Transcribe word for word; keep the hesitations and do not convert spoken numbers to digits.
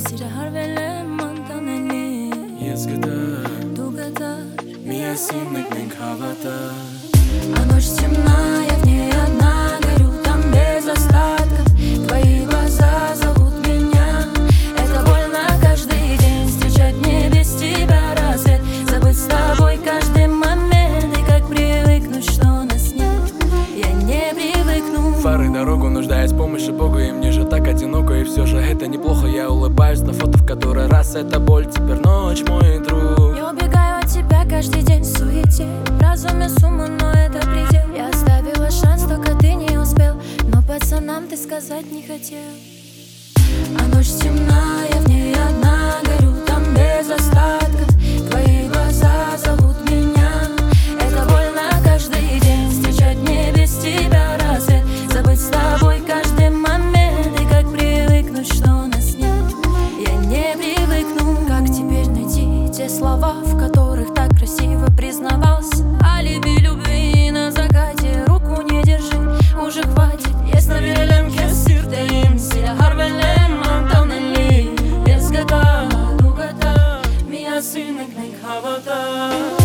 Si harvele mantaneli Езгата дугата. Мия синник хавата. А ночь темна, я в ней одна, горю там без остатка. Твои глаза зовут меня. Это больно каждый день встречать мне без тебя рассвет. Забыть с тобой каждый момент. И как привыкнуть, что нас нет, я не привыкну. Фары дорогу, нуждаясь в помощи Бога. И мне же так одиноко, и все же это неплохо. Я улыбаюсь на фото, в который раз это боль. Теперь ночь мой друг. Я убегаю от тебя каждый день в суете. В разуме сумма, но это предел. Я оставила шанс, только ты не успел. Но пацанам ты сказать не хотел. А ночь темна, я в ней одна, горю там без остатка. Твои глаза зовут меня. Это больно каждый день встречать мне без тебя рассвет. Забыть с тобой каждый момент. И как привыкнуть, что нас нет, я не привыкну. Как теперь найти те слова, в которых так красиво признавался о любви, любви на закате? Руку не держи, уже хватит. Если верим кесиртеим, силя харвелем мантанели. Езгата, дугата, мия синник хавата.